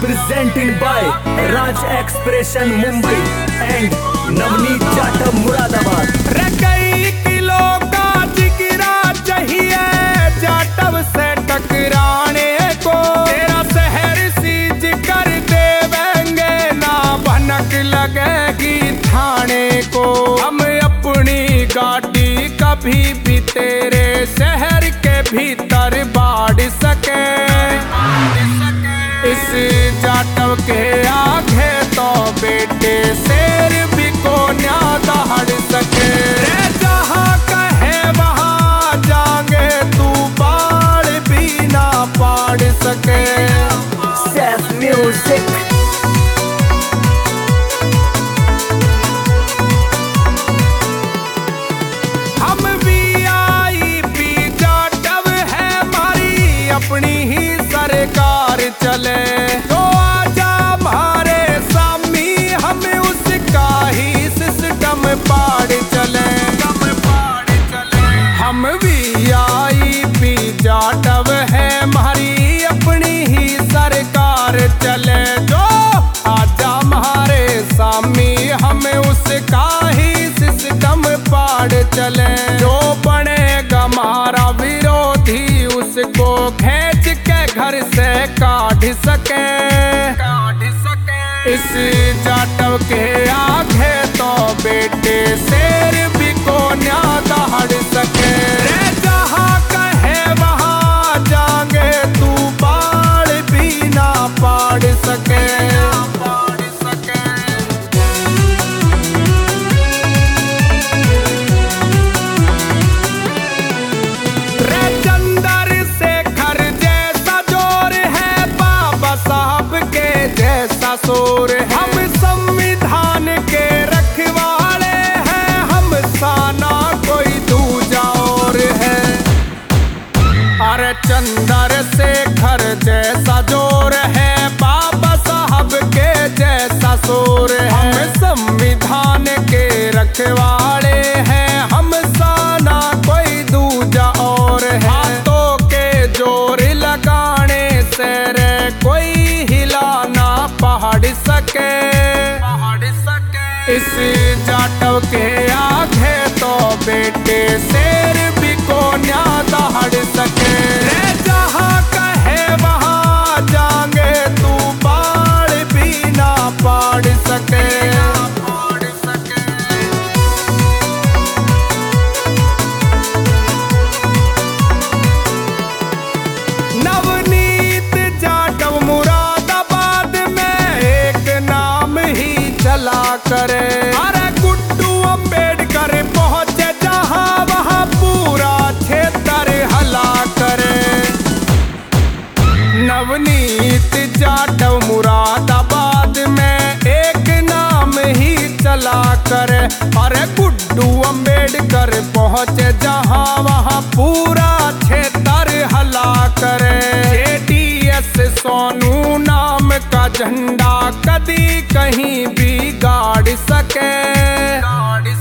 presented by Raj Expression Mumbai and Navneet Jatam Muradabad। कई kilo का जिगरा चाहिए जाटव से टकराने को, तेरा शहर सीज कर देवेंगे ना भनक लगेगी थाने को। हम अपनी गाड़ी कभी भी तेरे शहर के भीतर बाढ़ सके, इस जाटव के आगे तो बेटे शेर भी को न्या दहाड़ सके। जहाँ कहे वहाँ जाएंगे तू बाढ़ भी ना पाड़ सके। Sass Music। हम VIP जाटव है, हमारी अपनी ही सरकार चले तो आजा हमारे सामी, हमें उसका ही सिस्टम पाड़ चले। हम VIP जाटव है, हमारी अपनी ही सरकार चले जो आजा हमारे सामी, हमें उसका ही सिस्टम पाड़ चले। जो बनेगा हमारा विरोधी उसको खींच के घर से काढ़ सके, इस जाटव के आगे तो बेटे शेर भी को न्या दहाड़ सके। जहाँ कहे वहाँ जाएंगे तू बाढ़ भी ना पाड़ सके। शोर हम संविधान के रखवाले हैं, हम साना कोई दूजा और है। अरे चंद्र शेखर जैसा जोर है, बाबा साहब के जैसा शोर है। हम संविधान के रखवाले हैं, हम साना कोई दूजा और है। हाथों के जोर लगाने से रे कोई हिलाना पहाड़ सके, इस जाटव के आगे तो बेटे शेर भी को न्या दहाड़ सके। जहाँ कहे वहाँ जाएंगे तू बाढ़ भी ना पाड़ सके। नवनीत जाटव मुरादाबाद में एक नाम ही चला करे, अरे गुड्डू अम्बेडकर पहुंचे जहाँ वहाँ पूरा क्षेत्र हला करे। नवनीत जाटव मुरादाबाद में एक नाम ही चला करे, अरे गुड्डू अम्बेडकर पहुंचे जहाँ वहाँ पूरा क्षेत्र हला करे। JDS सोनू नाम का झंडा कदी कहीं भी गाड़ सके।